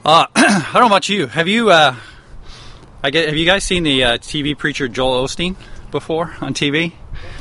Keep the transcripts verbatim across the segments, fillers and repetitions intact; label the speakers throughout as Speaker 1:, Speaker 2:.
Speaker 1: Uh, I don't know about you. Have you? Uh, I get. Have you guys seen the uh, T V preacher Joel Osteen before on T V?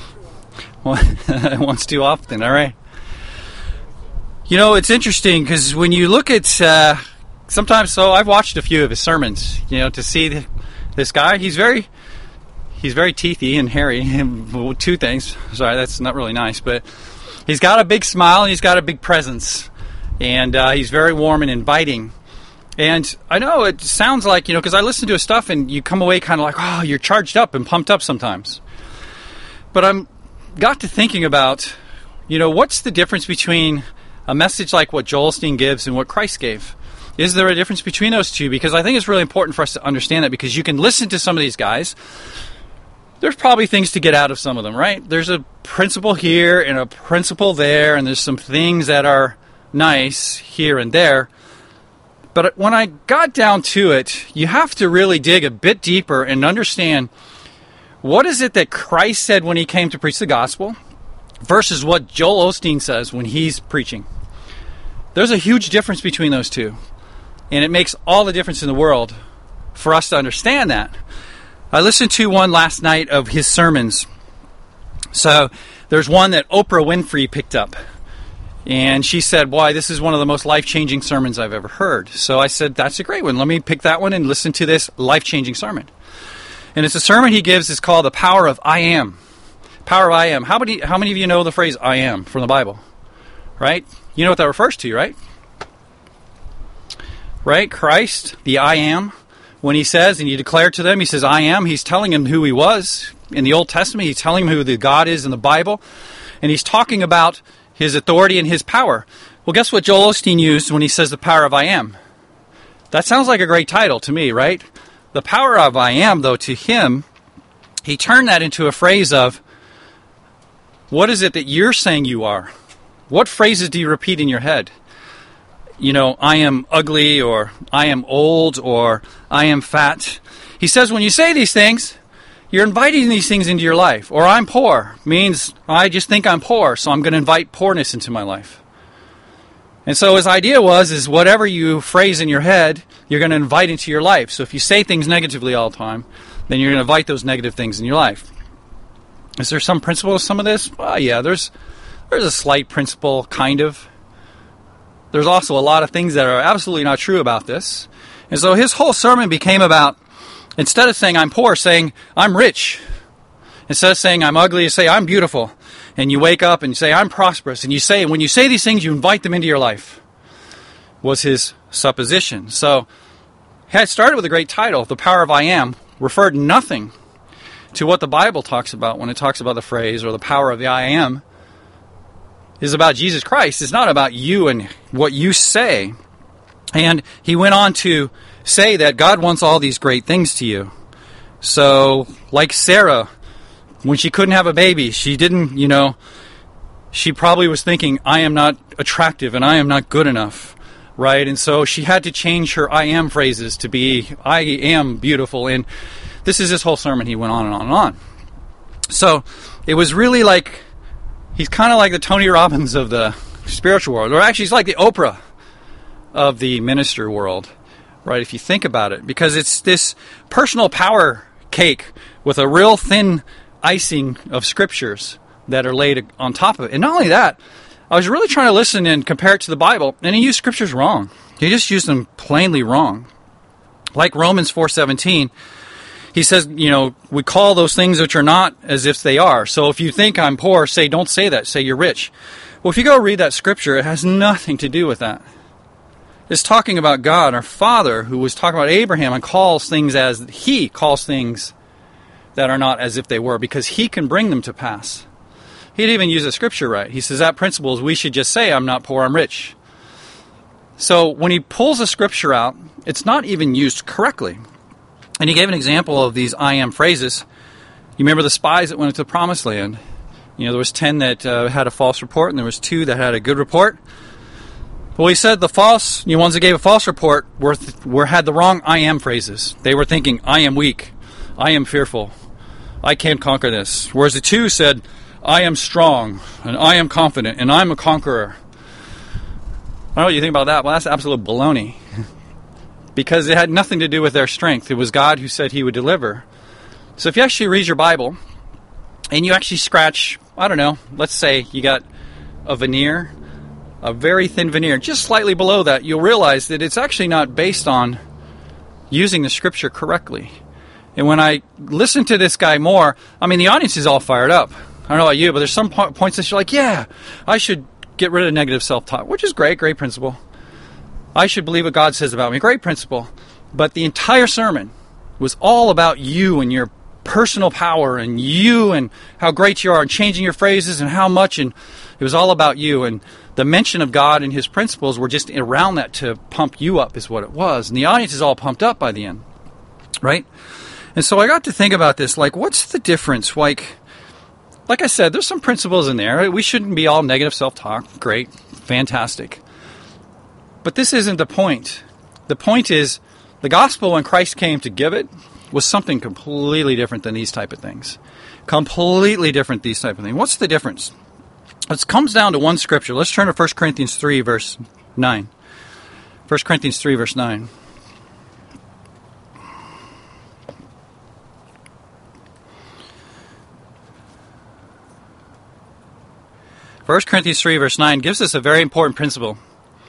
Speaker 1: Once too often. All right. You know, it's interesting because when you look at uh, sometimes. So I've watched a few of his sermons. You know, to see the, this guy. He's very. He's very teethy and hairy. Two things. Sorry, that's not really nice, but he's got a big smile and he's got a big presence, and uh, he's very warm and inviting. And I know it sounds like, you know, because I listen to his stuff and you come away kind of like, oh, you're charged up and pumped up sometimes. But I'm got to thinking about, you know, what's the difference between a message like what Joel Osteen gives and what Christ gave? Is there a difference between those two? Because I think it's really important for us to understand that, because you can listen to some of these guys. There's probably things to get out of some of them, right? There's a principle here and a principle there, and there's some things that are nice here and there. But when I got down to it, you have to really dig a bit deeper and understand what is it that Christ said when he came to preach the gospel versus what Joel Osteen says when he's preaching. There's a huge difference between those two. And it makes all the difference in the world for us to understand that. I listened to one last night of his sermons. So there's one that Oprah Winfrey picked up. And she said, boy, this is one of the most life-changing sermons I've ever heard. So I said, that's a great one. Let me pick that one and listen to this life-changing sermon. And it's a sermon he gives. It's called The Power of I Am. Power of I Am. How many, how many of you know the phrase I am from the Bible? Right? You know what that refers to, right? Right? Christ, the I am. When he says, and you declare to them, he says, I am. He's telling them who he was in the Old Testament. He's telling them who the God is in the Bible. And he's talking about his authority and his power. Well, guess what Joel Osteen used when he says the power of I am? That sounds like a great title to me, right? The power of I am, though, to him, he turned that into a phrase of, what is it that you're saying you are? What phrases do you repeat in your head? You know, I am ugly, or I am old, or I am fat. He says when you say these things, you're inviting these things into your life. Or I'm poor means I just think I'm poor, so I'm going to invite poorness into my life. And so his idea was, is whatever you phrase in your head, you're going to invite into your life. So if you say things negatively all the time, then you're going to invite those negative things in your life. Is there some principle to some of this? Well, yeah, there's there's a slight principle, kind of. There's also a lot of things that are absolutely not true about this. And so his whole sermon became about, instead of saying I'm poor, saying I'm rich. Instead of saying I'm ugly, you say I'm beautiful. And you wake up and you say I'm prosperous. And you say, when you say these things, you invite them into your life. Was his supposition. So he had started with a great title, The Power of I Am, referred nothing to what the Bible talks about when it talks about the phrase or the power of the I Am. Is about Jesus Christ. It's not about you and what you say. And he went on to say that God wants all these great things to you. So, like Sarah, when she couldn't have a baby, she didn't, you know, she probably was thinking, I am not attractive and I am not good enough, right? And so she had to change her I am phrases to be, I am beautiful. And this is his whole sermon. He went on and on and on. So, it was really like, he's kind of like the Tony Robbins of the spiritual world. Or actually, he's like the Oprah of the minister world, right, if you think about it. Because it's this personal power cake with a real thin icing of scriptures that are laid on top of it. And not only that, I was really trying to listen and compare it to the Bible, and he used scriptures wrong. He just used them plainly wrong. Like Romans four seventeen, he says, you know, we call those things which are not as if they are. So if you think I'm poor, say, don't say that. Say you're rich. Well, if you go read that scripture, it has nothing to do with that. It's talking about God, our Father, who was talking about Abraham and calls things as, he calls things that are not as if they were, because he can bring them to pass. He'd even use the scripture right. He says that principle is we should just say, I'm not poor, I'm rich. So when he pulls a scripture out, it's not even used correctly. And he gave an example of these I am phrases. You remember the spies that went into the promised land? You know, there was ten that uh, had a false report, and there was two that had a good report. Well, he said the false, the ones that gave a false report were, were had the wrong I am phrases. They were thinking, I am weak, I am fearful, I can't conquer this. Whereas the two said, I am strong, and I am confident, and I'm a conqueror. I don't know what you think about that. Well, that's absolute baloney. because it had nothing to do with their strength. It was God who said he would deliver. So if you actually read your Bible and you actually scratch, I don't know, let's say you got a veneer, a very thin veneer, just slightly below that, you'll realize that it's actually not based on using the scripture correctly. And when I listen to this guy more, I mean, the audience is all fired up. I don't know about you, but there's some po- points that you're like, yeah, I should get rid of negative self-talk, which is great, great principle. I should believe what God says about me, great principle. But the entire sermon was all about you and your personal power and you and how great you are and changing your phrases and how much, and it was all about you. And the mention of God and his principles were just around that to pump you up is what it was. And the audience is all pumped up by the end, right? And so I got to think about this, like, what's the difference? Like, like I said, there's some principles in there. We shouldn't be all negative self-talk. Great, fantastic. But this isn't the point. The point is, the gospel, when Christ came to give it, was something completely different than these type of things. Completely different these type of things. What's the difference? It comes down to one scripture. Let's turn to First Corinthians three, verse nine. First Corinthians three, verse nine. First Corinthians three, verse nine gives us a very important principle.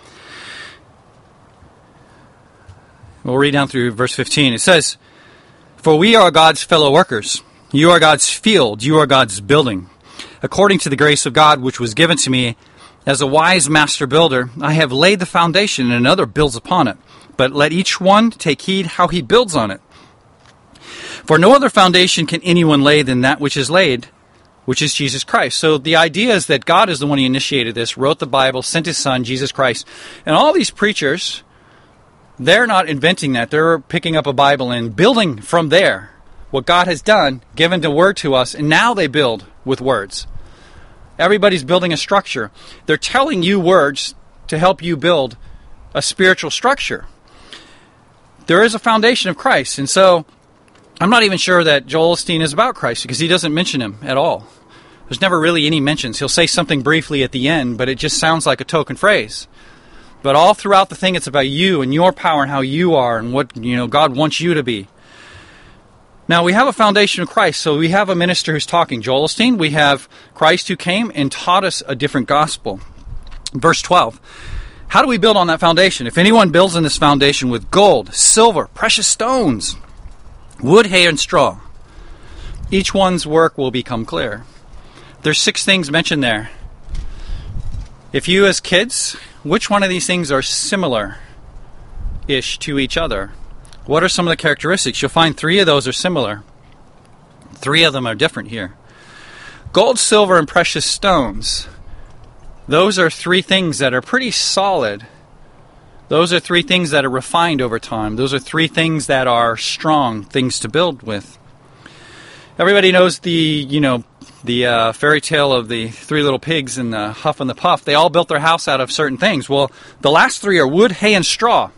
Speaker 1: We'll read down through verse fifteen. It says, "For we are God's fellow workers. You are God's field. You are God's building. According to the grace of God which was given to me, as a wise master builder, I have laid the foundation, and another builds upon it. But let each one take heed how he builds on it. For no other foundation can anyone lay than that which is laid, which is Jesus Christ." So the idea is that God is the one who initiated this, wrote the Bible, sent his son, Jesus Christ. And all these preachers, they're not inventing that. They're picking up a Bible and building from there what God has done, given the word to us, and now they build with words. Everybody's building a structure. They're telling you words to help you build a spiritual structure. There is a foundation of Christ, and so I'm not even sure that Joel Osteen is about Christ because he doesn't mention him at all. There's never really any mentions. He'll say something briefly at the end, but it just sounds like a token phrase. But all throughout the thing, it's about you and your power and how you are and what, you know, God wants you to be. Now, we have a foundation of Christ, so we have a minister who's talking, Joel Osteen. We have Christ who came and taught us a different gospel. Verse twelve. How do we build on that foundation? If anyone builds on this foundation with gold, silver, precious stones, wood, hay, and straw, each one's work will become clear. There's six things mentioned there. If you as kids, which one of these things are similar-ish to each other? What are some of the characteristics? You'll find three of those are similar. Three of them are different here. Gold, silver, and precious stones. Those are three things that are pretty solid. Those are three things that are refined over time. Those are three things that are strong things to build with. Everybody knows the, you know, the uh, fairy tale of the three little pigs and the Huff and the Puff. They all built their house out of certain things. Well, the last three are wood, hay, and straw.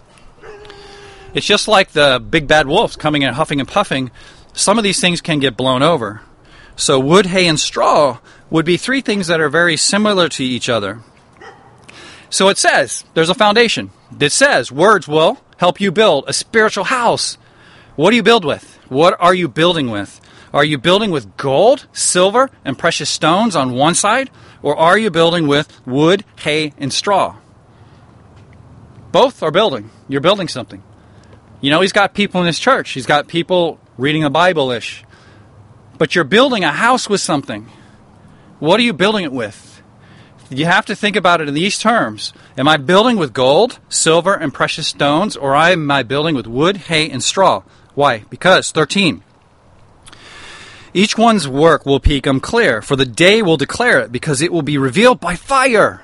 Speaker 1: It's just like the big bad wolves coming and huffing and puffing. Some of these things can get blown over. So wood, hay, and straw would be three things that are very similar to each other. So it says, there's a foundation. It says, words will help you build a spiritual house. What do you build with? What are you building with? Are you building with gold, silver, and precious stones on one side? Or are you building with wood, hay, and straw? Both are building. You're building something. You know, he's got people in his church. He's got people reading the Bible-ish. But you're building a house with something. What are you building it with? You have to think about it in these terms. Am I building with gold, silver, and precious stones, or am I building with wood, hay, and straw? Why? Because, thirteen, each one's work will become clear, for the day will declare it, because it will be revealed by fire.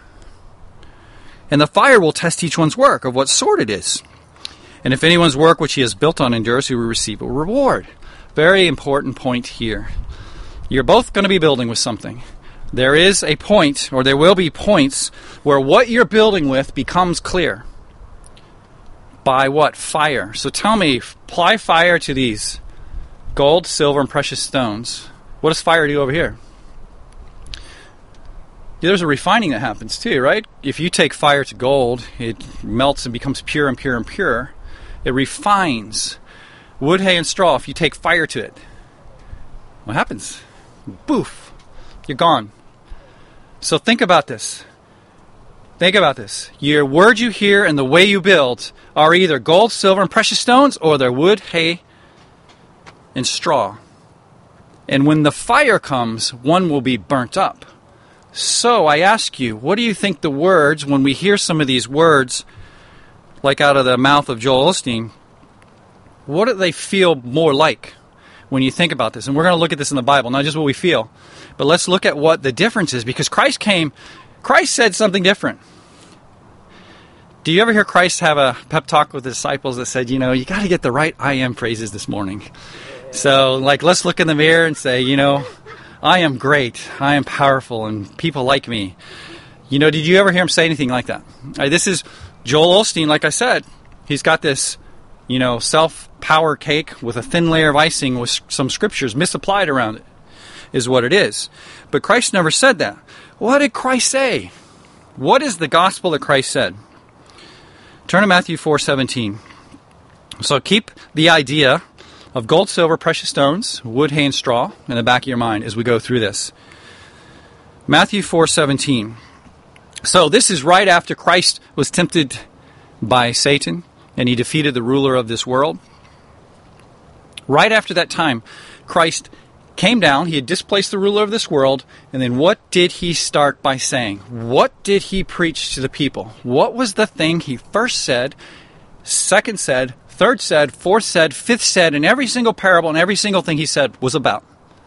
Speaker 1: And the fire will test each one's work, of what sort it is. And if anyone's work which he has built on endures, he will receive a reward. Very important point here. You're both going to be building with something. There is a point, or there will be points, where what you're building with becomes clear. By what? Fire. So tell me, apply fire to these gold, silver, and precious stones. What does fire do over here? There's a refining that happens too, right? If you take fire to gold, it melts and becomes pure and pure and pure. It refines. Wood, hay, and straw, if you take fire to it, what happens? Boof. You're gone. So think about this. Think about this. Your words you hear and the way you build are either gold, silver, and precious stones, or they're wood, hay, and straw. And when the fire comes, one will be burnt up. So I ask you, what do you think the words, when we hear some of these words, like out of the mouth of Joel Osteen, what do they feel more like when you think about this? And we're going to look at this in the Bible, not just what we feel, but let's look at what the difference is, because Christ came, Christ said something different. Do you ever hear Christ have a pep talk with the disciples that said, you know, you got to get the right I am phrases this morning? So, like, let's look in the mirror and say, you know, I am great, I am powerful, and people like me. You know, did you ever hear him say anything like that? Right, this is Joel Osteen, like I said. He's got this, you know, self-power cake with a thin layer of icing with some scriptures misapplied around it, is what it is. But Christ never said that. What did Christ say? What is the gospel that Christ said? Turn to Matthew four seventeen. So keep the idea of gold, silver, precious stones, wood, hay, and straw in the back of your mind as we go through this. Matthew four seventeen. So this is right after Christ was tempted by Satan and he defeated the ruler of this world. Right after that time, Christ came down, he had displaced the ruler of this world, and then what did he start by saying? What did he preach to the people? What was the thing he first said, second said, third said, fourth said, fifth said, and every single parable and every single thing he said was about?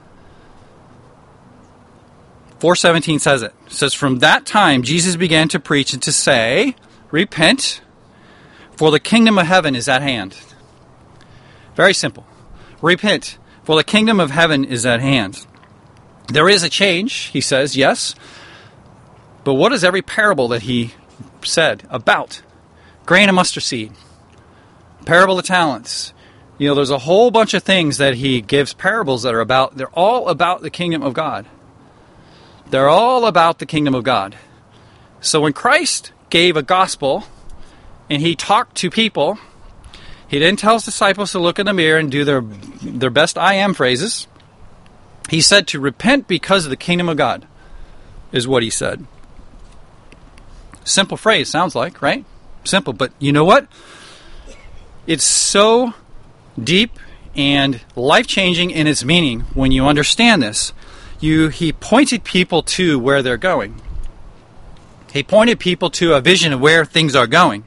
Speaker 1: four seventeen says it. It says, from that time Jesus began to preach and to say, repent, for the kingdom of heaven is at hand. Very simple. Repent, for the kingdom of heaven is at hand. There is a change, he says, yes. But what is every parable that he said about? Grain of mustard seed. Parable of talents. You know, there's a whole bunch of things that he gives parables that are about. They're all about the kingdom of God. They're all about the kingdom of God. So when Christ gave a gospel and he talked to people, he didn't tell his disciples to look in the mirror and do their their best I am phrases. He said to repent because of the kingdom of God, is what he said. Simple phrase, sounds like, right? Simple, but you know what? It's so deep and life-changing in its meaning when you understand this. You, he pointed people to where they're going. He pointed people to a vision of where things are going.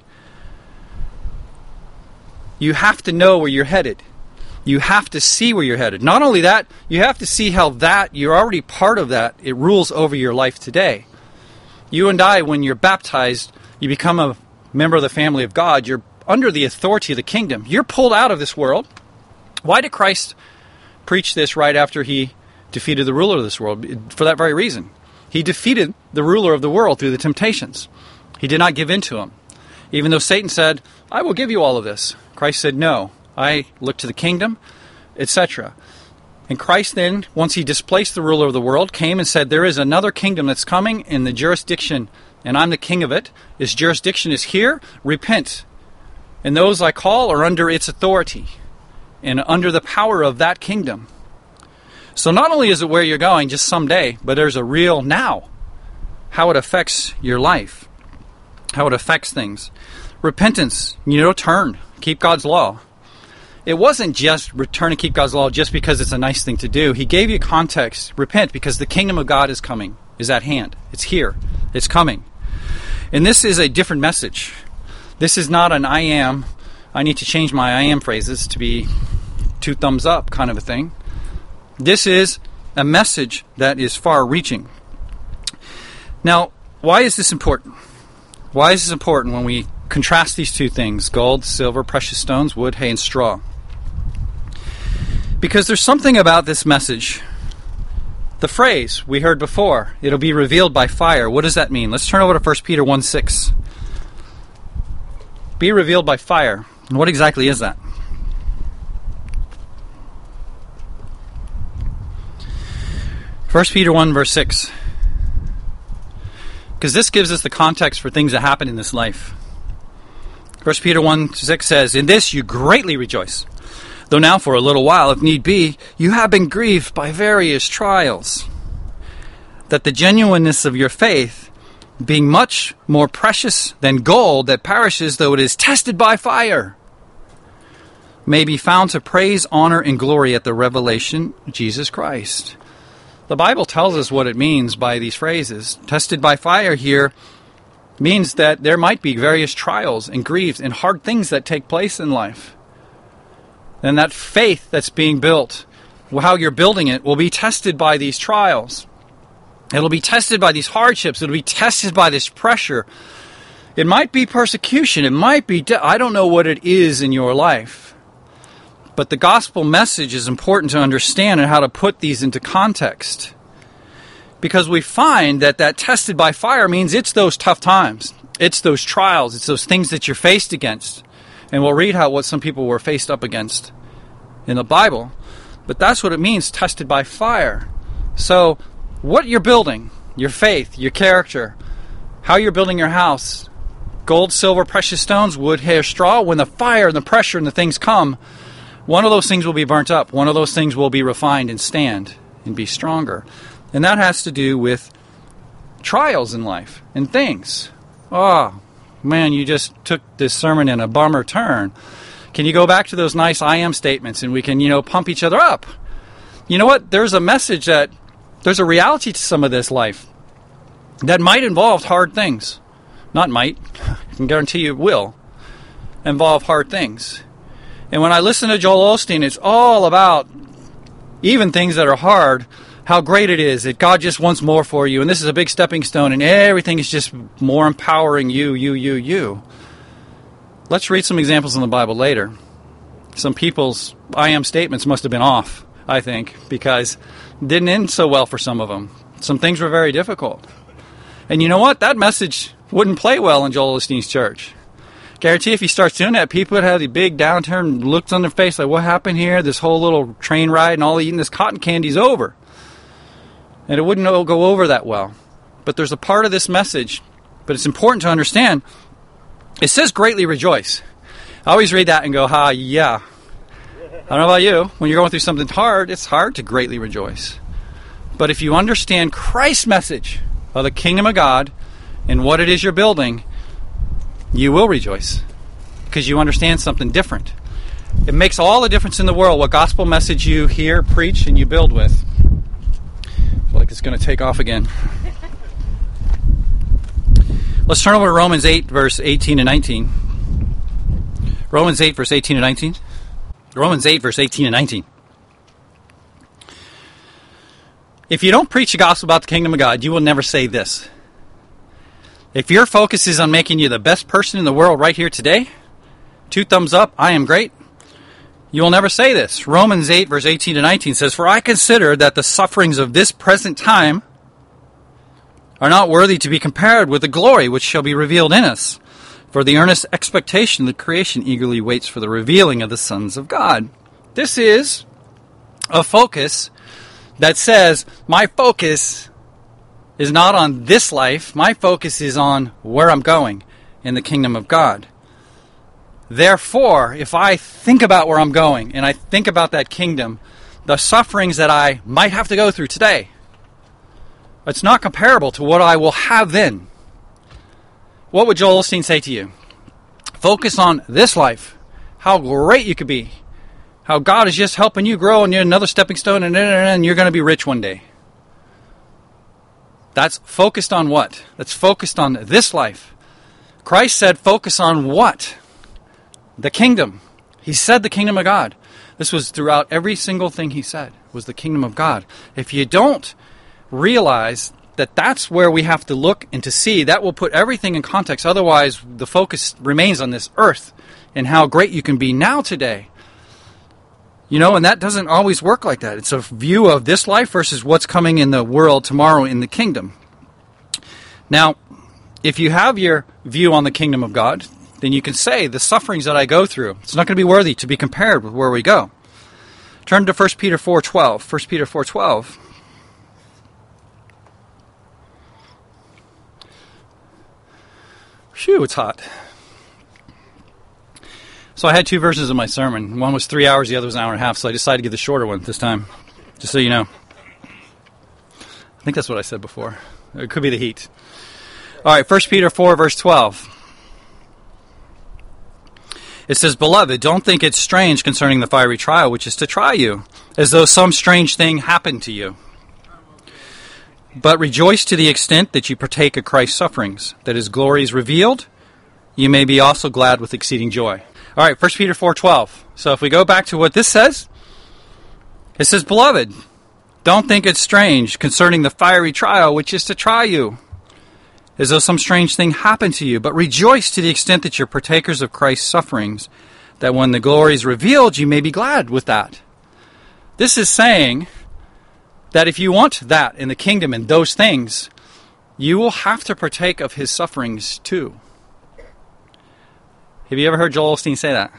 Speaker 1: You have to know where you're headed. You have to see where you're headed. Not only that, you have to see how that, you're already part of that, it rules over your life today. You and I, when you're baptized, you become a member of the family of God. You're under the authority of the kingdom. You're pulled out of this world. Why did Christ preach this right after he defeated the ruler of this world? For that very reason. He defeated the ruler of the world through the temptations. He did not give in to him. Even though Satan said, I will give you all of this. Christ said, no, I look to the kingdom, et cetera. And Christ then, once he displaced the ruler of the world, came and said, there is another kingdom that's coming in the jurisdiction, and I'm the king of it. This jurisdiction is here. Repent. And those I call are under its authority and under the power of that kingdom. So not only is it where you're going just someday, but there's a real now, how it affects your life, how it affects things. Repentance, you know, turn, keep God's law. It wasn't just return and keep God's law just because it's a nice thing to do. He gave you context. Repent because the kingdom of God is coming, is at hand. It's here. It's coming. And this is a different message. This is not an I am, I need to change my I am phrases to be two thumbs up kind of a thing. This is a message that is far-reaching. Now, why is this important? Why is this important when we contrast these two things, gold, silver, precious stones, wood, hay, and straw? Because there's something about this message. The phrase we heard before, it'll be revealed by fire. What does that mean? Let's turn over to First Peter one six. Be revealed by fire. And what exactly is that? First Peter one verse six. Because this gives us the context for things that happen in this life. First Peter one six says, "In this you greatly rejoice, though now for a little while, if need be, you have been grieved by various trials, that the genuineness of your faith, being much more precious than gold that perishes though it is tested by fire, may be found to praise, honor, and glory at the revelation of Jesus Christ." The Bible tells us what it means by these phrases. Tested by fire here means that there might be various trials and griefs and hard things that take place in life. And that faith that's being built, how you're building it, will be tested by these trials. It'll be tested by these hardships. It'll be tested by this pressure. It might be persecution. It might be, de- I don't know what it is in your life. But the gospel message is important to understand and how to put these into context. Because we find that that tested by fire means it's those tough times. It's those trials. It's those things that you're faced against. And we'll read how what some people were faced up against in the Bible. But that's what it means, tested by fire. So what you're building, your faith, your character, how you're building your house, gold, silver, precious stones, wood, hair, straw, when the fire and the pressure and the things come, one of those things will be burnt up. One of those things will be refined and stand and be stronger. And that has to do with trials in life and things. Oh, man, you just took this sermon in a bummer turn. Can you go back to those nice I am statements and we can, you know, pump each other up? You know what? There's a message that, there's a reality to some of this life that might involve hard things. Not might, I can guarantee you it will involve hard things. And when I listen to Joel Osteen, it's all about even things that are hard, how great it is that God just wants more for you. And this is a big stepping stone and everything is just more empowering you, you, you, you. Let's read some examples in the Bible later. Some people's I am statements must have been off, I think, because it didn't end so well for some of them. Some things were very difficult. And you know what? That message wouldn't play well in Joel Osteen's church. Guarantee if he starts doing that, people would have the big downturn looks on their face like, what happened here? This whole little train ride and all eating this cotton candy's over. And it wouldn't go over that well. But there's a part of this message, but it's important to understand. It says greatly rejoice. I always read that and go, ha, yeah. I don't know about you. When you're going through something hard, it's hard to greatly rejoice. But if you understand Christ's message of the kingdom of God and what it is you're building, you will rejoice because you understand something different. It makes all the difference in the world what gospel message you hear, preach, and you build with. I feel like it's going to take off again. Let's turn over to Romans eight, verse eighteen and nineteen. Romans eight, verse eighteen and nineteen. Romans eight, verse eighteen and nineteen. If you don't preach the gospel about the kingdom of God, you will never say this. If your focus is on making you the best person in the world right here today, two thumbs up, I am great, you will never say this. Romans eight, verse eighteen to nineteen says, "For I consider that the sufferings of this present time are not worthy to be compared with the glory which shall be revealed in us. For the earnest expectation of the creation eagerly waits for the revealing of the sons of God." This is a focus that says, my focus is not on this life. My focus is on where I'm going in the kingdom of God. Therefore, if I think about where I'm going and I think about that kingdom, the sufferings that I might have to go through today, it's not comparable to what I will have then. What would Joel Osteen say to you? Focus on this life, how great you could be, how God is just helping you grow and you're another stepping stone and, and you're going to be rich one day. That's focused on what? That's focused on this life. Christ said focus on what? The kingdom. He said the kingdom of God. This was throughout every single thing he said was the kingdom of God. If you don't realize that that's where we have to look and to see, that will put everything in context. Otherwise, the focus remains on this earth and how great you can be now today. You know, and that doesn't always work like that. It's a view of this life versus what's coming in the world tomorrow in the kingdom. Now, if you have your view on the kingdom of God, then you can say, the sufferings that I go through, it's not going to be worthy to be compared with where we go. Turn to First Peter four twelve. First Peter four twelve. Phew, it's hot. So I had two versions of my sermon. One was three hours, the other was an hour and a half, so I decided to give the shorter one this time, just so you know. I think that's what I said before. It could be the heat. All right, First Peter four, verse twelve. It says, Beloved, don't think it's strange concerning the fiery trial which is to try you, as though some strange thing happened to you. But rejoice to the extent that you partake of Christ's sufferings, that his glory is revealed, you may be also glad with exceeding joy. All right, First Peter four twelve. So if we go back to what this says, it says, Beloved, don't think it's strange concerning the fiery trial which is to try you, as though some strange thing happened to you, but rejoice to the extent that you're partakers of Christ's sufferings, that when the glory is revealed, you may be glad with that. This is saying that if you want that in the kingdom and those things, you will have to partake of his sufferings too. Have you ever heard Joel Osteen say that?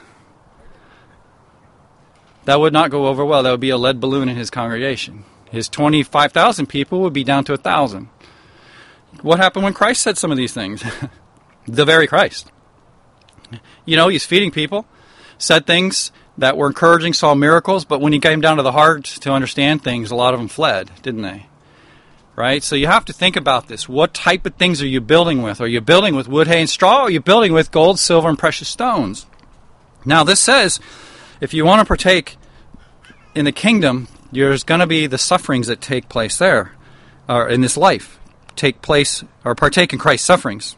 Speaker 1: That would not go over well. That would be a lead balloon in his congregation. His twenty-five thousand people would be down to one thousand. What happened when Christ said some of these things? The very Christ. You know, he's feeding people, said things that were encouraging, saw miracles, but when he came down to the heart to understand things, a lot of them fled, didn't they? Right? So you have to think about this. What type of things are you building with? Are you building with wood, hay, and straw, or are you building with gold, silver, and precious stones? Now, this says, if you want to partake in the kingdom, there's going to be the sufferings that take place there, or in this life, take place, or partake in Christ's sufferings.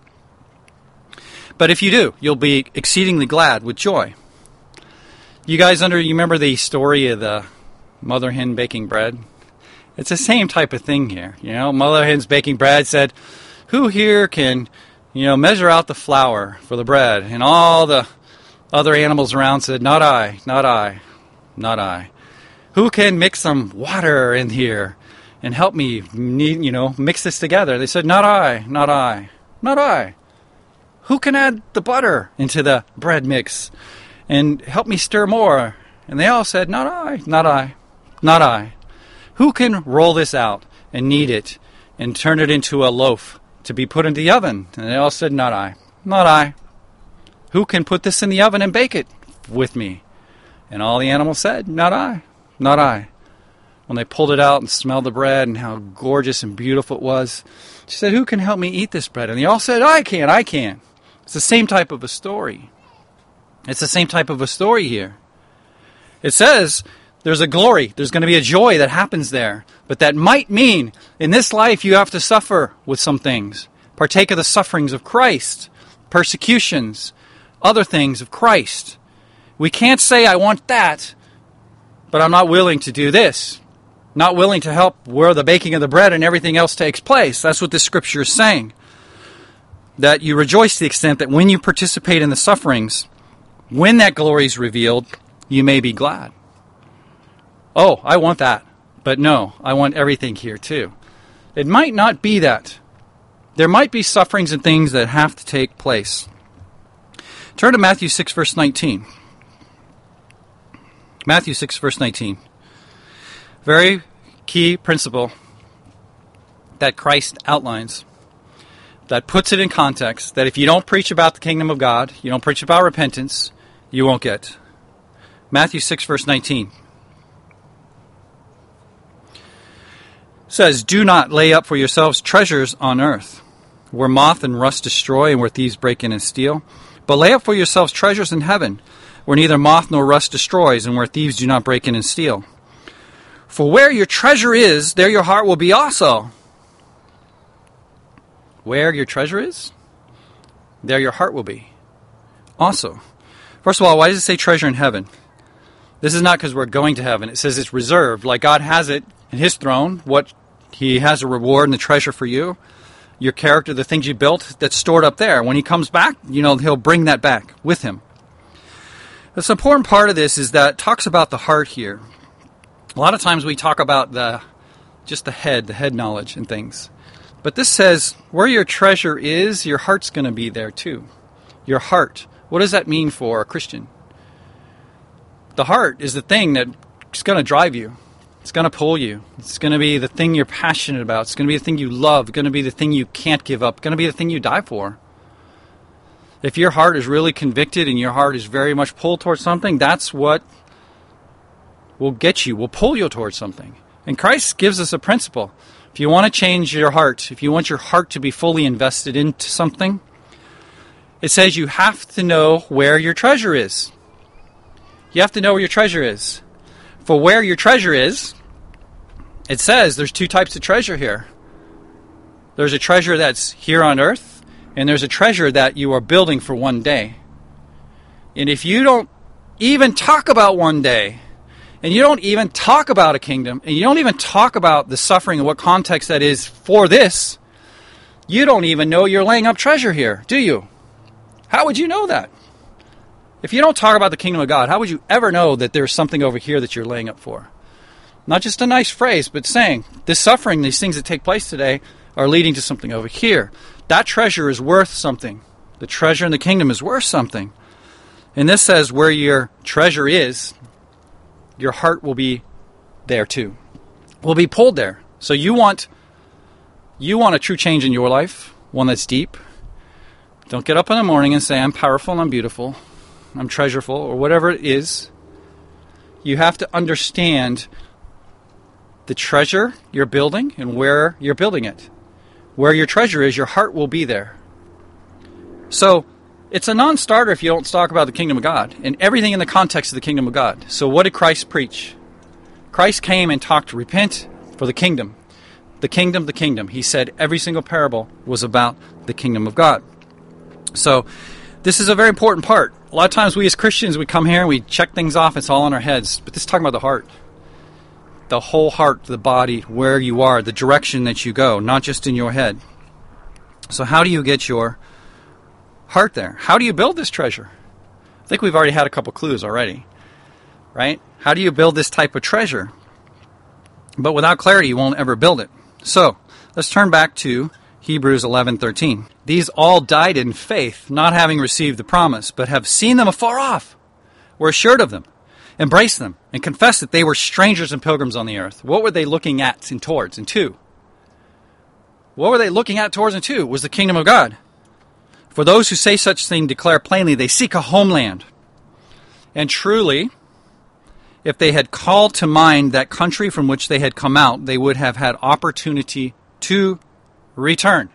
Speaker 1: But if you do, you'll be exceedingly glad with joy. You guys under, you remember the story of the mother hen baking bread? It's the same type of thing here. You know, mother hen's baking bread said, who here can, you know, measure out the flour for the bread? And all the other animals around said, not I, not I, not I. Who can mix some water in here and help me, you know, mix this together? They said, not I, not I, not I. Who can add the butter into the bread mix and help me stir more? And they all said, not I, not I, not I. Who can roll this out and knead it and turn it into a loaf to be put into the oven? And they all said, not I, not I. Who can put this in the oven and bake it with me? And all the animals said, not I, not I. When they pulled it out and smelled the bread and how gorgeous and beautiful it was, she said, who can help me eat this bread? And they all said, I can, I can. It's the same type of a story. It's the same type of a story here. It says there's a glory, there's going to be a joy that happens there. But that might mean in this life you have to suffer with some things. Partake of the sufferings of Christ, persecutions, other things of Christ. We can't say, I want that, but I'm not willing to do this. Not willing to help where the baking of the bread and everything else takes place. That's what this scripture is saying. That you rejoice to the extent that when you participate in the sufferings, when that glory is revealed, you may be glad. Oh, I want that. But no, I want everything here too. It might not be that. There might be sufferings and things that have to take place. Turn to Matthew six, verse nineteen. Matthew six, verse nineteen. Very key principle that Christ outlines, that puts it in context, that if you don't preach about the kingdom of God, you don't preach about repentance, you won't get. Matthew six, verse nineteen. Says, do not lay up for yourselves treasures on earth, where moth and rust destroy and where thieves break in and steal. But lay up for yourselves treasures in heaven, where neither moth nor rust destroys and where thieves do not break in and steal. For where your treasure is, there your heart will be also. Where your treasure is, there your heart will be also. First of all, why does it say treasure in heaven? This is not because we're going to heaven. It says it's reserved. Like God has it in his throne, what he has a reward and the treasure for you, your character, the things you built, that's stored up there. When he comes back, you know, he'll bring that back with him. The important part of this is that it talks about the heart here. A lot of times we talk about the just the head, the head knowledge and things. But this says, where your treasure is, your heart's going to be there too. Your heart. What does that mean for a Christian? The heart is the thing that's going to drive you. It's going to pull you. It's going to be the thing you're passionate about. It's going to be the thing you love. It's going to be the thing you can't give up. It's going to be the thing you die for. If your heart is really convicted and your heart is very much pulled towards something, that's what will get you, will pull you towards something. And Christ gives us a principle. If you want to change your heart, if you want your heart to be fully invested into something, it says you have to know where your treasure is. You have to know where your treasure is. For where your treasure is, it says there's two types of treasure here. There's a treasure that's here on earth, and there's a treasure that you are building for one day. And if you don't even talk about one day, and you don't even talk about a kingdom, and you don't even talk about the suffering and what context that is for this, you don't even know you're laying up treasure here, do you? How would you know that? If you don't talk about the kingdom of God, how would you ever know that there's something over here that you're laying up for? Not just a nice phrase, but saying, this suffering, these things that take place today are leading to something over here. That treasure is worth something. The treasure in the kingdom is worth something. And this says where your treasure is, your heart will be there too. Will be pulled there. So you want you want a true change in your life, one that's deep. Don't get up in the morning and say, I'm powerful and I'm beautiful, I'm treasureful, or whatever it is. You have to understand the treasure you're building and where you're building it. Where your treasure is, your heart will be there. So it's a non-starter if you don't talk about the kingdom of God and everything in the context of the kingdom of God. So what did Christ preach? Christ came and talked to repent for the kingdom. The kingdom, the kingdom. He said every single parable was about the kingdom of God. So this is a very important part. A lot of times we as Christians, we come here and we check things off. It's all in our heads. But this is talking about the heart. The whole heart, the body, where you are, the direction that you go, not just in your head. So how do you get your heart there? How do you build this treasure? I think we've already had a couple clues already, right? How do you build this type of treasure? But without clarity, you won't ever build it. So let's turn back to Hebrews eleven thirteen. These all died in faith, not having received the promise, but have seen them afar off, were assured of them, embraced them, and confessed that they were strangers and pilgrims on the earth. What were they looking at and towards and to? What were they looking at towards and to? Was the kingdom of God. For those who say such thing declare plainly they seek a homeland. And truly, if they had called to mind that country from which they had come out, they would have had opportunity to return.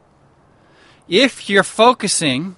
Speaker 1: If you're focusing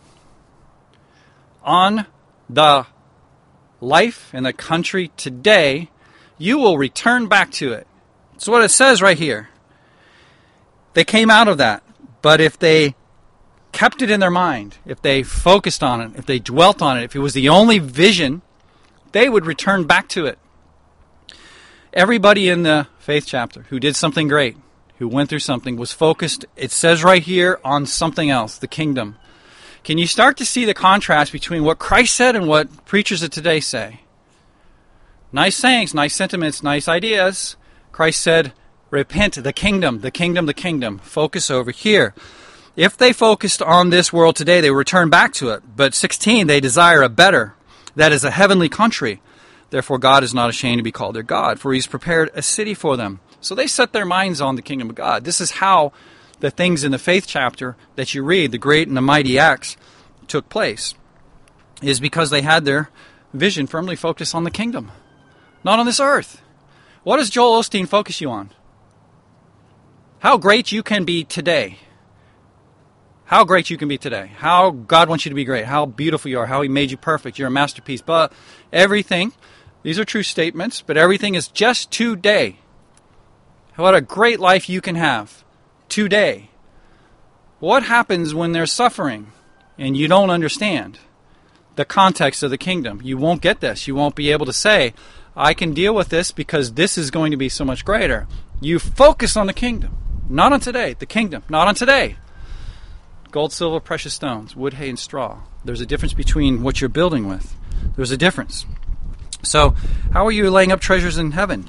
Speaker 1: on the life and the country today, you will return back to it. That's what it says right here. They came out of that. But if they kept it in their mind, if they focused on it, if they dwelt on it, if it was the only vision, they would return back to it. Everybody in the faith chapter who did something great, who went through something, was focused, it says right here, on something else, the kingdom. Can you start to see the contrast between what Christ said and what preachers of today say? Nice sayings, nice sentiments, nice ideas. Christ said, repent, the kingdom, the kingdom, the kingdom. Focus over here. If they focused on this world today, they would return back to it. But sixteen, they desire a better, that is a heavenly country. Therefore God is not ashamed to be called their God, for he's prepared a city for them. So they set their minds on the kingdom of God. This is how the things in the faith chapter that you read, the great and the mighty acts, took place, is because they had their vision firmly focused on the kingdom, not on this earth. What does Joel Osteen focus you on? How great you can be today. How great you can be today. How God wants you to be great. How beautiful you are. How he made you perfect. You're a masterpiece. But everything, these are true statements, but everything is just today. What a great life you can have today. What happens when there's suffering and you don't understand the context of the kingdom? You won't get this. You won't be able to say, I can deal with this because this is going to be so much greater. You focus on the kingdom. Not on today. The kingdom. Not on today. Gold, silver, precious stones, wood, hay, and straw. There's a difference between what you're building with. There's a difference. So, how are you laying up treasures in heaven?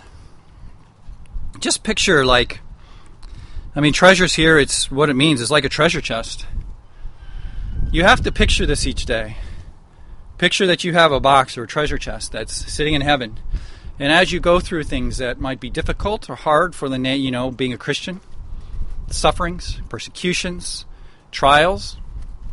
Speaker 1: Just picture like, I mean, treasures here, it's what it means. It's like a treasure chest. You have to picture this each day. Picture that you have a box or a treasure chest that's sitting in heaven. And as you go through things that might be difficult or hard for the, you know, being a Christian, sufferings, persecutions, trials,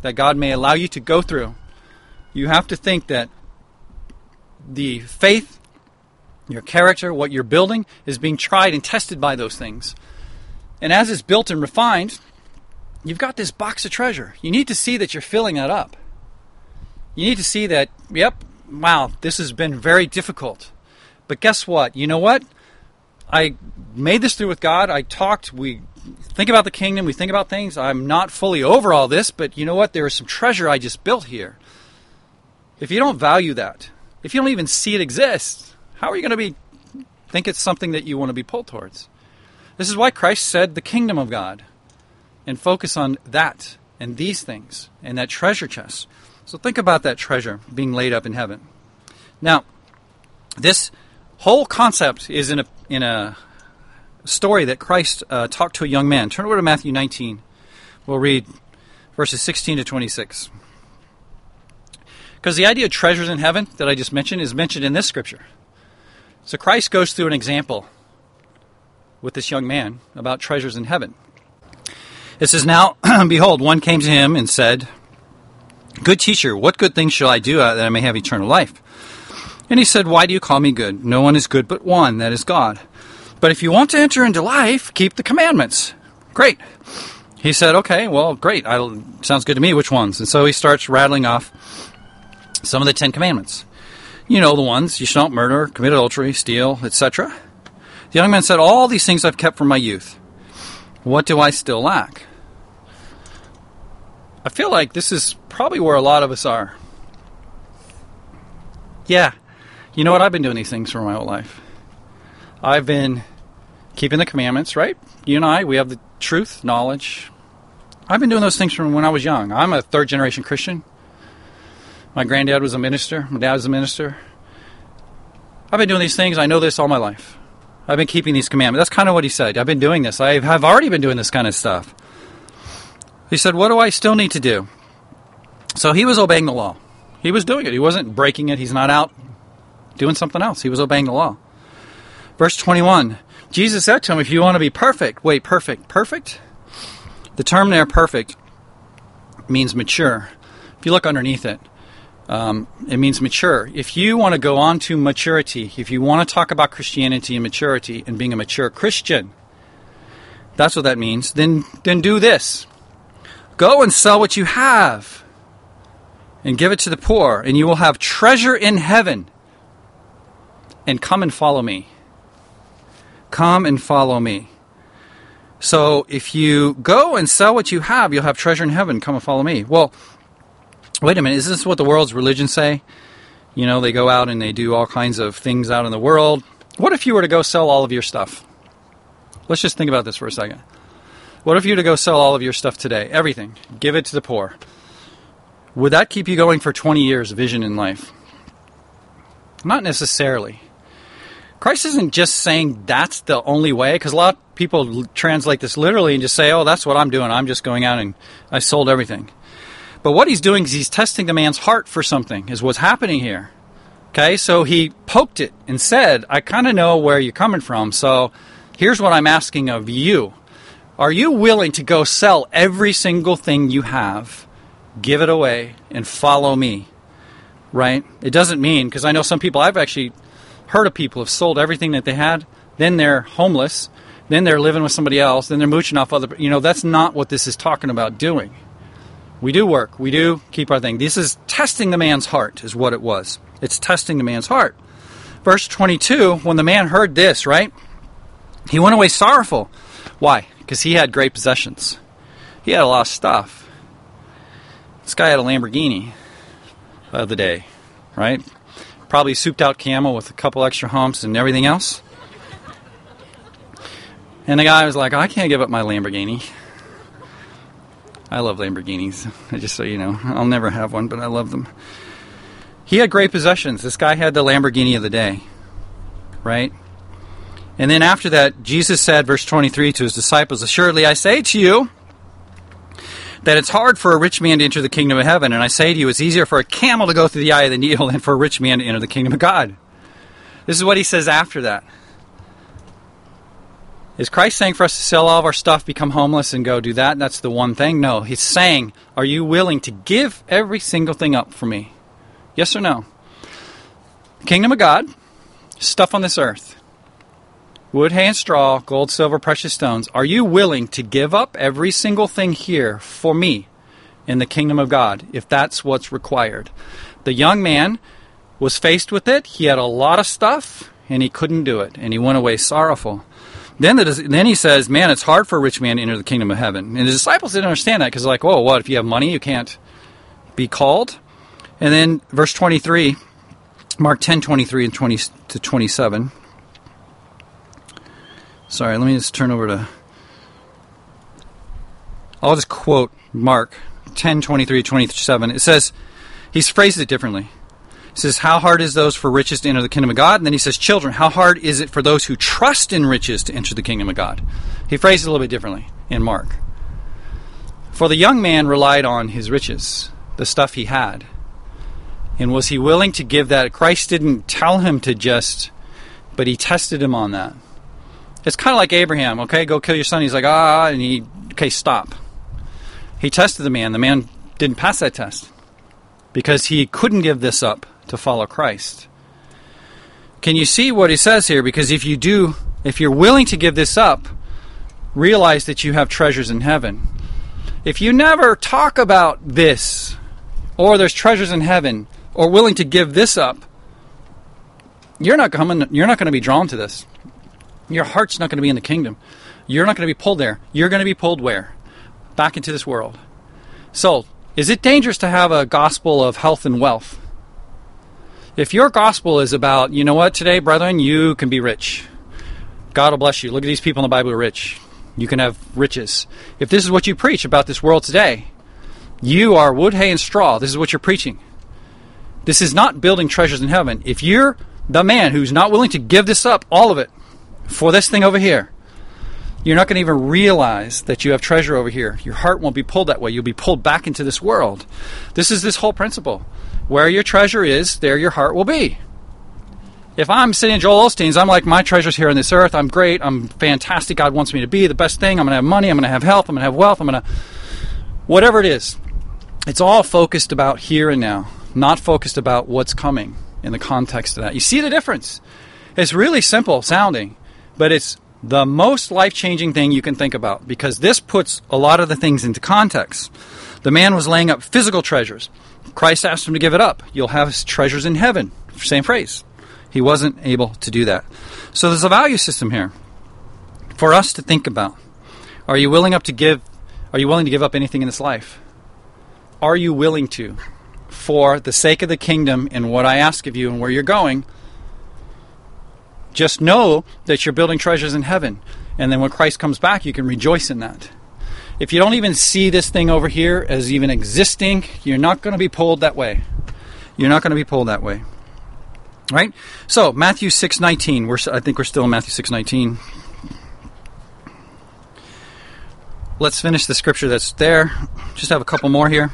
Speaker 1: that God may allow you to go through, you have to think that the faith, your character, what you're building, is being tried and tested by those things. And as it's built and refined, you've got this box of treasure. You need to see that you're filling that up. You need to see that, yep, wow, this has been very difficult. But guess what? You know what? I made this through with God. I talked. We think about the kingdom. We think about things. I'm not fully over all this, but you know what? There is some treasure I just built here. If you don't value that, if you don't even see it exist, how are you going to be think it's something that you want to be pulled towards? This is why Christ said the kingdom of God, and focus on that and these things and that treasure chest. So think about that treasure being laid up in heaven. Now, this whole concept is in a in a story that Christ uh, talked to a young man. Turn over to Matthew nineteen. We'll read verses sixteen to twenty-six. Because the idea of treasures in heaven that I just mentioned is mentioned in this scripture. So Christ goes through an example with this young man about treasures in heaven. It says, "Now, behold, one came to him and said, 'Good teacher, what good things shall I do that I may have eternal life?' And he said, 'Why do you call me good? No one is good but one, that is God. But if you want to enter into life, keep the commandments.' Great." He said, "Okay, well, great. I'll, sounds good to me. Which ones?" And so he starts rattling off some of the Ten Commandments. You know the ones. You shall not murder, commit adultery, steal, et cetera. The young man said, "All these things I've kept from my youth. What do I still lack?" I feel like this is probably where a lot of us are. Yeah, you know what? I've been doing these things for my whole life. I've been keeping the commandments, right? You and I, we have the truth, knowledge. I've been doing those things from when I was young. I'm a third generation Christian. My granddad was a minister. My dad was a minister. I've been doing these things. I know this all my life. I've been keeping these commandments. That's kind of what he said. I've been doing this. I have already been doing this kind of stuff. He said, "What do I still need to do?" So he was obeying the law. He was doing it. He wasn't breaking it. He's not out doing something else. He was obeying the law. Verse twenty-one, Jesus said to him, "If you want to be perfect," wait, perfect, perfect? The term there, perfect, means mature. If you look underneath it, um, it means mature. If you want to go on to maturity, if you want to talk about Christianity and maturity and being a mature Christian, that's what that means, then, then do this. Go and sell what you have and give it to the poor, and you will have treasure in heaven. And come and follow me. Come and follow me. So if you go and sell what you have, you'll have treasure in heaven. Come and follow me. Well, wait a minute. Is this what the world's religions say? You know, they go out and they do all kinds of things out in the world. What if you were to go sell all of your stuff? Let's just think about this for a second. What if you were to go sell all of your stuff today? Everything. Give it to the poor. Would that keep you going for twenty years, vision in life? Not necessarily. Christ isn't just saying that's the only way, because a lot of people translate this literally and just say, oh, that's what I'm doing. I'm just going out and I sold everything. But what he's doing is he's testing the man's heart for something, is what's happening here. Okay, so he poked it and said, I kind of know where you're coming from, so here's what I'm asking of you. Are you willing to go sell every single thing you have, give it away, and follow me? Right? It doesn't mean, because I know some people, I've actually heard of people who have sold everything that they had, then they're homeless, then they're living with somebody else, then they're mooching off other, you know, that's not what this is talking about doing. We do work, we do keep our thing. This is testing the man's heart, is what it was. It's testing the man's heart. Verse twenty-two, when the man heard this, right, he went away sorrowful. Why? Because he had great possessions. He had a lot of stuff. This guy had a Lamborghini of the day, right? Probably souped out camel with a couple extra humps and everything else. And the guy was like, I can't give up my Lamborghini. I love Lamborghinis, just so you know. I'll never have one, but I love them. He had great possessions. This guy had the Lamborghini of the day, right? And then after that, Jesus said, verse twenty-three, to his disciples, assuredly I say to you that it's hard for a rich man to enter the kingdom of heaven. And I say to you, it's easier for a camel to go through the eye of the needle than for a rich man to enter the kingdom of God. This is what he says after that. Is Christ saying for us to sell all of our stuff, become homeless, and go do that? That's the one thing? No. He's saying, are you willing to give every single thing up for me? Yes or no? Kingdom of God, stuff on this earth. Wood, hay, and straw, gold, silver, precious stones. Are you willing to give up every single thing here for me in the kingdom of God, if that's what's required? The young man was faced with it. He had a lot of stuff, and he couldn't do it, and he went away sorrowful. Then, the, then he says, man, it's hard for a rich man to enter the kingdom of heaven. And the disciples didn't understand that because they're like, whoa, what, if you have money, you can't be called? And then verse twenty-three, Mark ten, twenty-three and twenty to twenty-seven. Sorry, let me just turn over to... I'll just quote Mark ten, twenty-three to twenty-seven. It says, he's phrased it differently. He says, how hard is those for riches to enter the kingdom of God? And then he says, children, how hard is it for those who trust in riches to enter the kingdom of God? He phrased it a little bit differently in Mark. For the young man relied on his riches, the stuff he had. And was he willing to give that? Christ didn't tell him to just, but he tested him on that. It's kind of like Abraham, okay, go kill your son. He's like, ah, and he, okay, stop. He tested the man. The man didn't pass that test because he couldn't give this up to follow Christ. Can you see what he says here? Because if you do, if you're willing to give this up, realize that you have treasures in heaven. If you never talk about this, or there's treasures in heaven, or willing to give this up, you're not coming, you're not going to be drawn to this. Your heart's not going to be in the kingdom. You're not going to be pulled there. You're going to be pulled where? Back into this world. So, is it dangerous to have a gospel of health and wealth? If your gospel is about, you know what, today, brethren, you can be rich. God will bless you. Look at these people in the Bible who are rich. You can have riches. If this is what you preach about this world today, you are wood, hay, and straw. This is what you're preaching. This is not building treasures in heaven. If you're the man who's not willing to give this up, all of it, for this thing over here, you're not going to even realize that you have treasure over here. Your heart won't be pulled that way. You'll be pulled back into this world. This is this whole principle. Where your treasure is, there your heart will be. If I'm sitting in Joel Osteen's, I'm like, my treasure's here on this earth. I'm great. I'm fantastic. God wants me to be the best thing. I'm going to have money. I'm going to have health. I'm going to have wealth. I'm going to... Whatever it is. It's all focused about here and now. Not focused about what's coming in the context of that. You see the difference? It's really simple sounding. But it's the most life-changing thing you can think about. Because this puts a lot of the things into context. The man was laying up physical treasures. Christ asked him to give it up. You'll have treasures in heaven. Same phrase. He wasn't able to do that. So there's a value system here for us to think about. Are you willing up to give? Are you willing to give up anything in this life? Are you willing to, for the sake of the kingdom and what I ask of you and where you're going? Just know that you're building treasures in heaven. And then when Christ comes back, you can rejoice in that. If you don't even see this thing over here as even existing, you're not going to be pulled that way. You're not going to be pulled that way. Right? So, Matthew six nineteen. We're, I think we're still in Matthew six nineteen. Let's finish the scripture that's there. Just have a couple more here.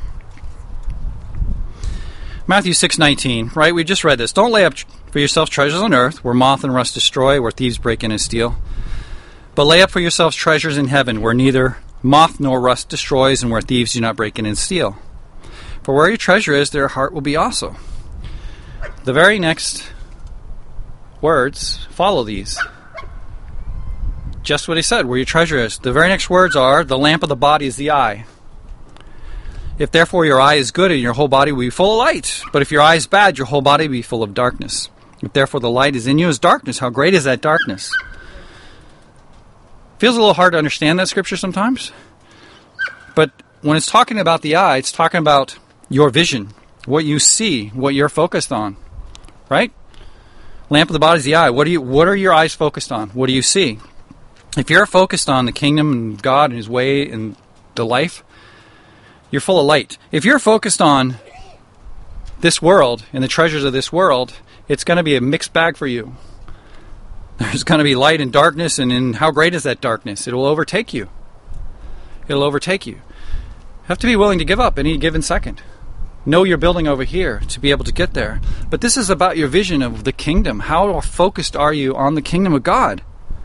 Speaker 1: Matthew six nineteen. Right? We just read this. Don't lay up for yourselves treasures on earth, where moth and rust destroy, where thieves break in and steal. But lay up for yourselves treasures in heaven, where neither moth nor rust destroys, and where thieves do not break in and steal. For where your treasure is, there your heart will be also. The very next words follow these. Just what he said, where your treasure is. The very next words are, the lamp of the body is the eye. If therefore your eye is good, and your whole body will be full of light. But if your eye is bad, your whole body will be full of darkness. If therefore the light is in you is darkness, how great is that darkness? Feels a little hard to understand that scripture sometimes. But when it's talking about the eye, it's talking about your vision, what you see, what you're focused on. Right? Lamp of the body is the eye. What do you what are your eyes focused on? What do you see? If you're focused on the kingdom and God and his way and the life, you're full of light. If you're focused on this world and the treasures of this world, it's going to be a mixed bag for you. There's going to be light and darkness, and in how great is that darkness? It will overtake you. It'll overtake you. You have to be willing to give up any given second. Know you're building over here to be able to get there. But this is about your vision of the kingdom. How focused are you on the kingdom of God?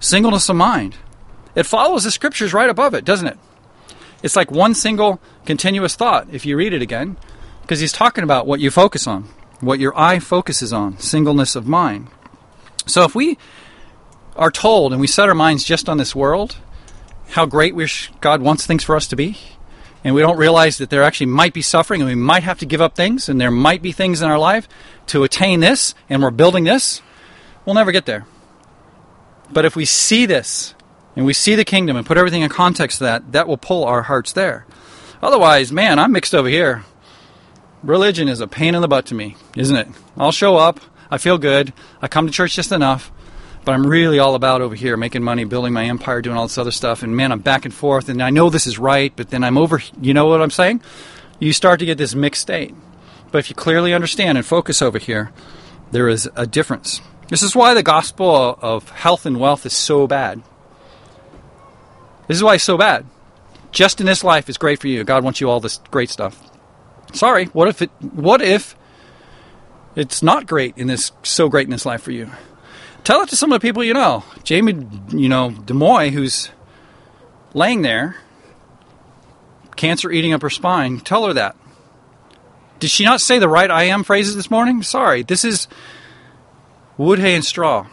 Speaker 1: Singleness of mind. It follows the scriptures right above it, doesn't it? It's like one single continuous thought if you read it again, because he's talking about what you focus on, what your eye focuses on, singleness of mind. So if we are told and we set our minds just on this world, how great wish God wants things for us to be, and we don't realize that there actually might be suffering and we might have to give up things and there might be things in our life to attain this, and we're building this, we'll never get there. But if we see this and we see the kingdom and put everything in context to that, that will pull our hearts there. Otherwise, man, I'm mixed over here. Religion is a pain in the butt to me, isn't it? I'll show up, I feel good, I come to church just enough, but I'm really all about over here, making money, building my empire, doing all this other stuff, and man, I'm back and forth, and I know this is right, but then I'm over, you know what I'm saying? You start to get this mixed state. But if you clearly understand and focus over here, there is a difference. This is why the gospel of health and wealth is so bad. This is why it's so bad. Just in this life is great for you. God wants you all this great stuff. Sorry, what if it? What if it's not great in this, so great in this life for you? Tell it to some of the people you know. Jamie, you know, DeMoy, who's laying there, cancer eating up her spine. Tell her that. Did she not say the right I am phrases this morning? Sorry, this is wood, hay, and straw.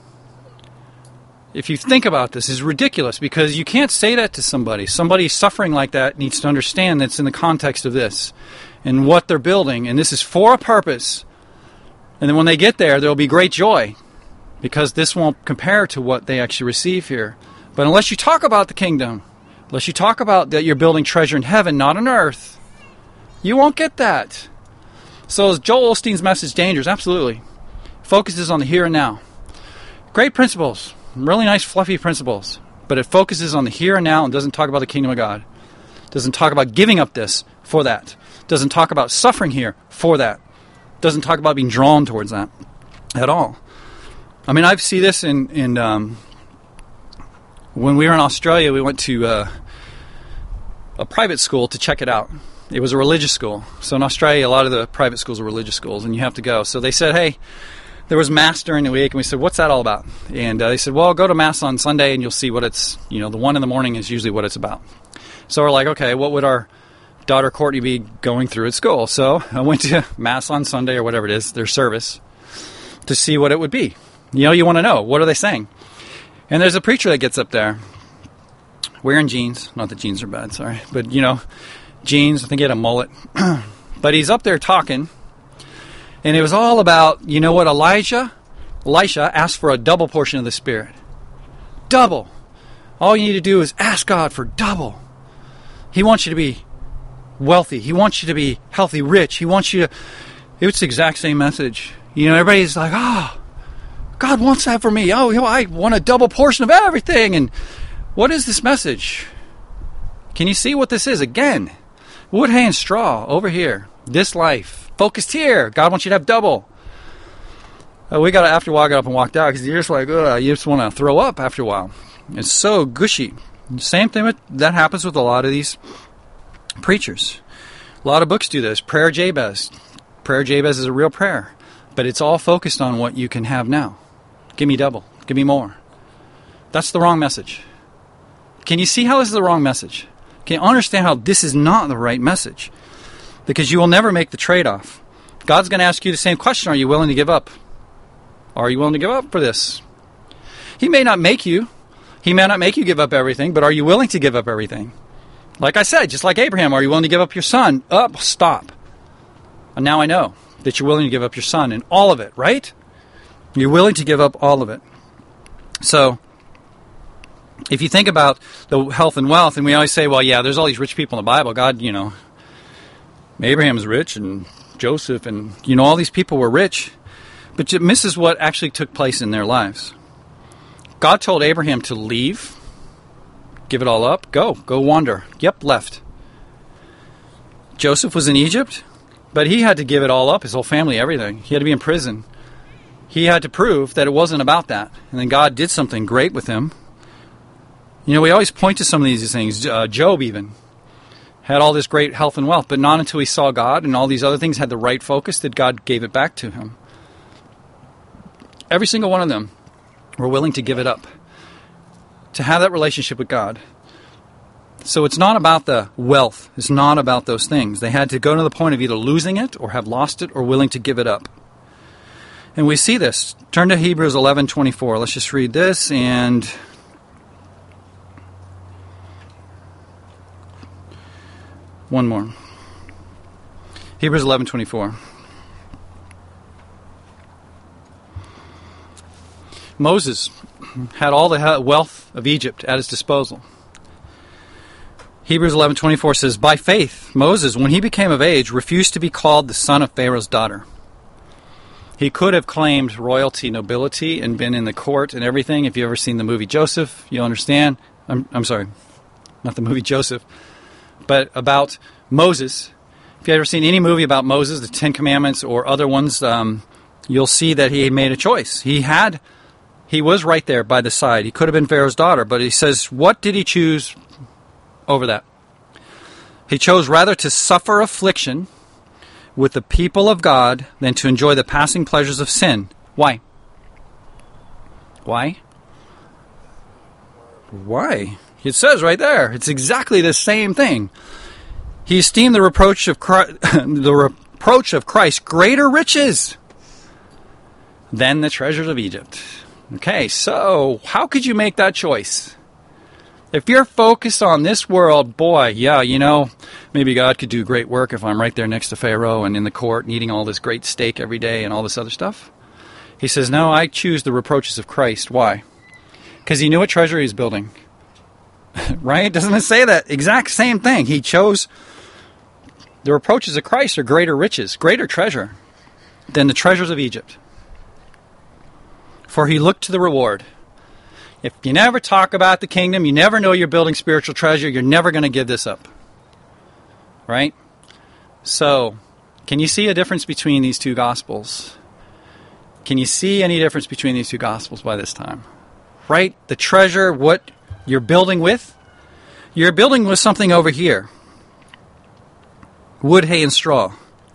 Speaker 1: If you think about this, it's ridiculous because you can't say that to somebody. Somebody suffering like that needs to understand that's in the context of this and what they're building. And this is for a purpose. And then when they get there, there will be great joy because this won't compare to what they actually receive here. But unless you talk about the kingdom, unless you talk about that you're building treasure in heaven, not on earth, you won't get that. So is Joel Osteen's message dangerous? Absolutely. Focuses on the here and now. Great principles. Really nice fluffy principles, but it focuses on the here and now and doesn't talk about the kingdom of God. Doesn't talk about giving up this for that. Doesn't talk about suffering here for that. Doesn't talk about being drawn towards that at all. I mean, I see this in, in um, when we were in Australia, we went to uh, a private school to check it out. It was a religious school. So in Australia, a lot of the private schools are religious schools, and you have to go. So they said, hey, there was Mass during the week, and we said, what's that all about? And uh, they said, well, go to Mass on Sunday, and you'll see what it's, you know, the one in the morning is usually what it's about. So we're like, okay, what would our daughter Courtney be going through at school? So I went to Mass on Sunday, or whatever it is, their service, to see what it would be. You know, you want to know, what are they saying? And there's a preacher that gets up there, wearing jeans. Not that jeans are bad, sorry. But, you know, jeans, I think he had a mullet. But he's up there talking. And it was all about, you know what, Elijah? Elisha asked for a double portion of the Spirit. Double. All you need to do is ask God for double. He wants you to be wealthy. He wants you to be healthy, rich. He wants you to... It's the exact same message. You know, everybody's like, oh, God wants that for me. Oh, you know, I want a double portion of everything. And what is this message? Can you see what this is? Again, wood, hay, and straw over here. This life. Focused here. God wants you to have double. Uh, we got to, after a while, I got up and walked out because you're just like, ugh, you just want to throw up after a while. It's so gushy. Same thing with, that happens with a lot of these preachers. A lot of books do this. Prayer Jabez. Prayer Jabez is a real prayer, but it's all focused on what you can have now. Give me double. Give me more. That's the wrong message. Can you see how this is the wrong message? Can you understand how this is not the right message? Because you will never make the trade-off. God's going to ask you the same question. Are you willing to give up? Are you willing to give up for this? He may not make you. He may not make you give up everything, but are you willing to give up everything? Like I said, just like Abraham, are you willing to give up your son? Up, stop. And now I know that you're willing to give up your son and all of it, right? You're willing to give up all of it. So, if you think about the health and wealth, and we always say, well, yeah, there's all these rich people in the Bible. God, you know, Abraham is rich, and Joseph, and, you know, all these people were rich, but it misses what actually took place in their lives. God told Abraham to leave, give it all up, go, go wander. Yep, left. Joseph was in Egypt, but he had to give it all up, his whole family, everything. He had to be in prison. He had to prove that it wasn't about that. And then God did something great with him. You know, we always point to some of these things. Uh, Job even had all this great health and wealth, but not until he saw God and all these other things had the right focus that God gave it back to him. Every single one of them were willing to give it up. to have that relationship with God. So it's not about the wealth. It's not about those things. They had to go to the point of either losing it or have lost it or willing to give it up. And we see this. Turn to Hebrews eleven twenty-four. Let's just read this and one more. Hebrews eleven twenty-four. Moses had all the wealth of Egypt at his disposal. Hebrews eleven twenty-four says, by faith, Moses, when he became of age, refused to be called the son of Pharaoh's daughter. He could have claimed royalty, nobility, and been in the court and everything. If you've ever seen the movie Joseph, you'll understand. I'm, I'm sorry, not the movie Joseph, but about Moses. If you've ever seen any movie about Moses, the Ten Commandments or other ones, um, you'll see that he made a choice. He had, he was right there by the side. He could have been Pharaoh's daughter, but he says, what did he choose over that? He chose rather to suffer affliction with the people of God than to enjoy the passing pleasures of sin. Why? Why? Why? It says right there. It's exactly the same thing. He esteemed the reproach of Christ, the reproach of Christ greater riches than the treasures of Egypt. Okay, so how could you make that choice? If you're focused on this world, boy, yeah, you know, maybe God could do great work if I'm right there next to Pharaoh and in the court and eating all this great steak every day and all this other stuff. He says, no, I choose the reproaches of Christ. Why? Because he knew what treasure he's building. Right? Doesn't it say that exact same thing? He chose the reproaches of Christ are greater riches, greater treasure than the treasures of Egypt. For he looked to the reward. If you never talk about the kingdom, you never know you're building spiritual treasure, you're never going to give this up. Right? So, can you see a difference between these two gospels? Can you see any difference between these two gospels by this time? Right? The treasure, what you're building with? You're building with something over here. Wood, hay, and straw.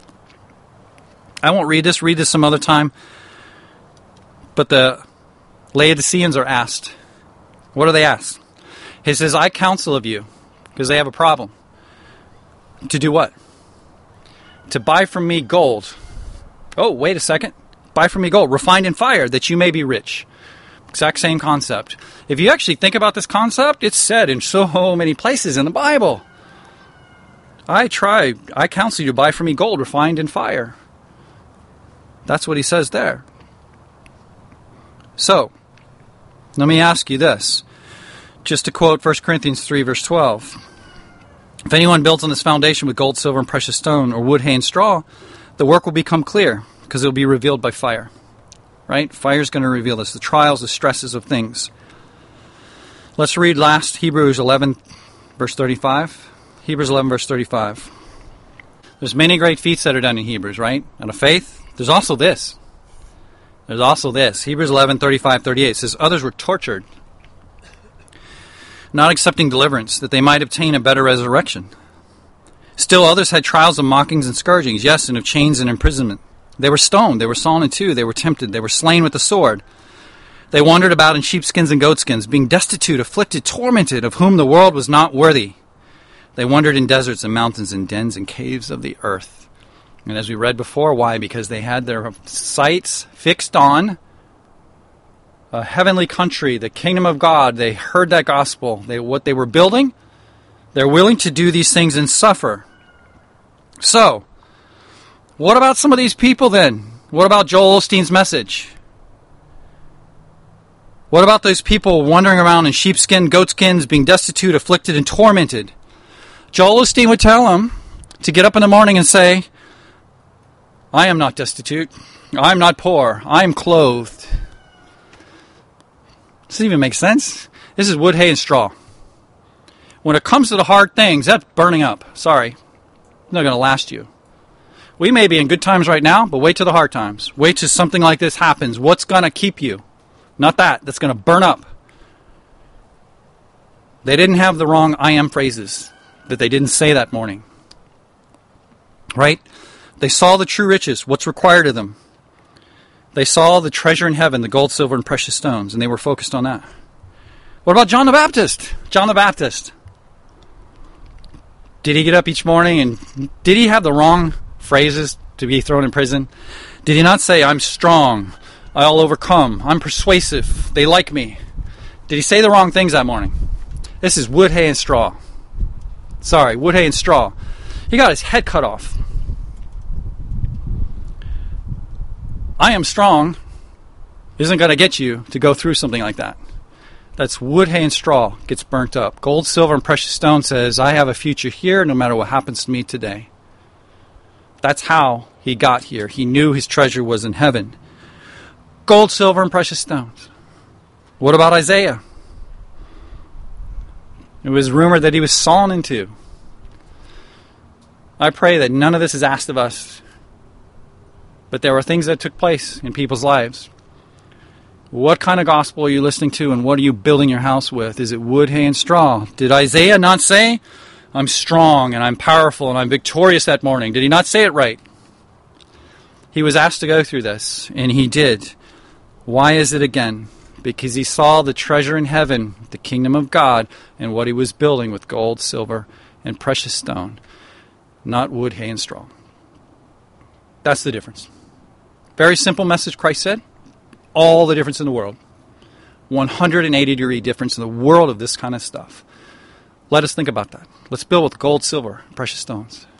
Speaker 1: I won't read this. Read this some other time. But the Laodiceans are asked. What are they asked? He says, I counsel of you, because they have a problem. To do what? To buy from me gold. Oh, wait a second. Buy from me gold, refined in fire, that you may be rich. Exact same concept. If you actually think about this concept, it's said in so many places in the Bible. I try, I counsel you to buy from me gold, refined in fire. That's what he says there. So, let me ask you this. Just to quote First Corinthians three, verse twelve. If anyone builds on this foundation with gold, silver, and precious stone, or wood, hay, and straw, the work will become clear, because it will be revealed by fire. Right? Fire is going to reveal this. The trials, the stresses of things. Let's read last Hebrews eleven, verse thirty-five. Hebrews eleven, verse thirty-five. There's many great feats that are done in Hebrews, right? Out of faith. There's also this. There's also this. Hebrews eleven, thirty-five, thirty-eight says, others were tortured, not accepting deliverance, that they might obtain a better resurrection. Still others had trials of mockings and scourgings, yes, and of chains and imprisonment. They were stoned, they were sawn in two, they were tempted, they were slain with the sword. They wandered about in sheepskins and goatskins, being destitute, afflicted, tormented, of whom the world was not worthy. They wandered in deserts and mountains and dens and caves of the earth. And as we read before, why? Because they had their sights fixed on a heavenly country, the kingdom of God. They heard that gospel. They, what they were building, they're willing to do these things and suffer. So, what about some of these people then? What about Joel Osteen's message? What about those people wandering around in sheepskin, goatskins, being destitute, afflicted, and tormented? Joel Osteen would tell them to get up in the morning and say, I am not destitute. I am not poor. I am clothed. Does this even make sense? This is wood, hay, and straw. When it comes to the hard things, that's burning up. Sorry. It's not going to last you. We may be in good times right now, but wait till the hard times. Wait till something like this happens. What's going to keep you? Not that. That's going to burn up. They didn't have the wrong I am phrases that they didn't say that morning. Right? They saw the true riches, what's required of them. They saw the treasure in heaven, the gold, silver, and precious stones, and they were focused on that. What about John the Baptist? John the Baptist. Did he get up each morning and did he have the wrong phrases to be thrown in prison? Did he not say, I'm strong, I'll overcome, I'm persuasive, they like me? Did he say the wrong things that morning? This is wood, hay, and straw. Sorry, wood, hay, and straw. He got his head cut off. I am strong isn't going to get you to go through something like that. That's wood, hay, and straw gets burnt up. Gold, silver, and precious stone says, I have a future here no matter what happens to me today. That's how he got here. He knew his treasure was in heaven. Gold, silver, and precious stones. What about Isaiah? It was rumored that he was sawn in two. I pray that none of this is asked of us. But there were things that took place in people's lives. What kind of gospel are you listening to, and what are you building your house with? Is it wood, hay, and straw? Did Isaiah not say, I'm strong and I'm powerful and I'm victorious that morning? Did he not say it right? He was asked to go through this, and he did. Why is it again? Because he saw the treasure in heaven, the kingdom of God, and what he was building with gold, silver, and precious stone. Not wood, hay, and straw. That's the difference. Very simple message, Christ said. All the difference in the world. one hundred eighty degree difference in the world of this kind of stuff. Let us think about that. Let's build with gold, silver, and precious stones.